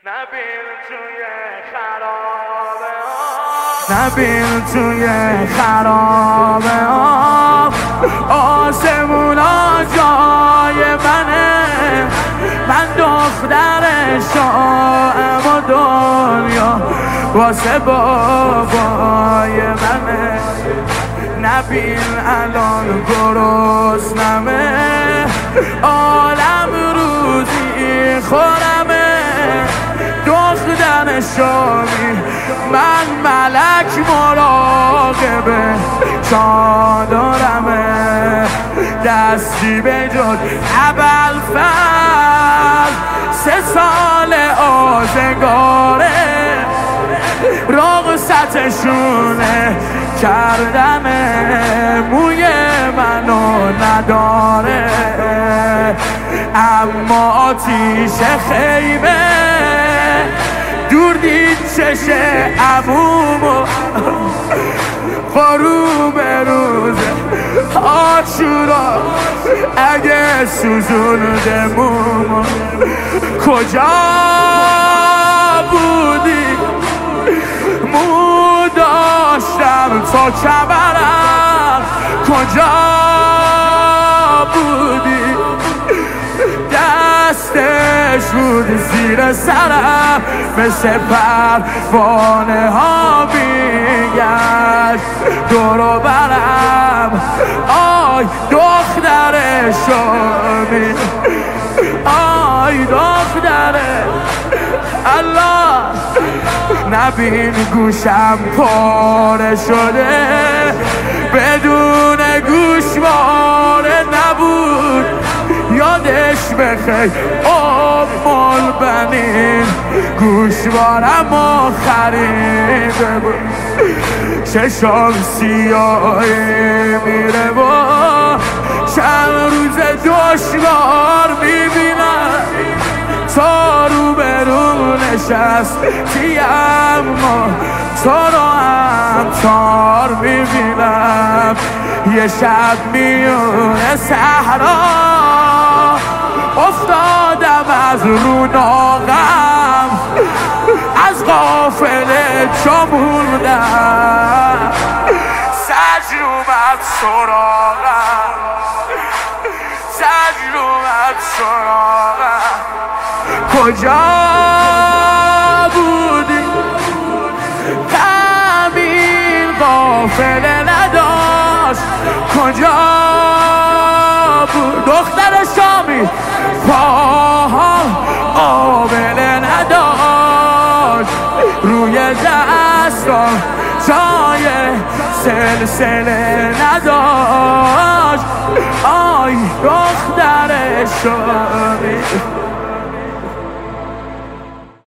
نبین توی خرابه آسمونا جای منه، من دختر شاهم و دنیا واسه بابای منه. نبین الان گرسنمه، عالم روزی خورمه، دختر شامی من ملک مراقبه چادرمه، دستی به جد ابوالفضل 3 سال آزگاره، رقصتشونه کردمه، موی منو نداره اما آتیش خیمه دور دید چش عمومو، غروب روز عاشورا اگه سوزونده مومو. کجا بودی مو داشتم تا کمرم، کجا بودی دستش بود زیر سرم، مثل پروانه ها میگشت دور و برم. آی دختر شامی، آی دختر الله، نبین گوشم پاره شده، بدون گوشواره نبود، یادش بخیر البنین گوشوارمو خریده بود. چشام سیاهی میره و چند روز دشوار میبینم، تا رو به رو نشستی اما تو رو هم تار میبینم. یه شب میونه صحرا افتادم از رو ناغم، از قافله جا موندم، زجر اومد سراغم، زجر اومد سراغم. کجا بودی همین قافله نداشت، کجا بود دختر شامی پاها آبله نداشت، روی دستان جای سلسله نداشت. آی دختر شامی.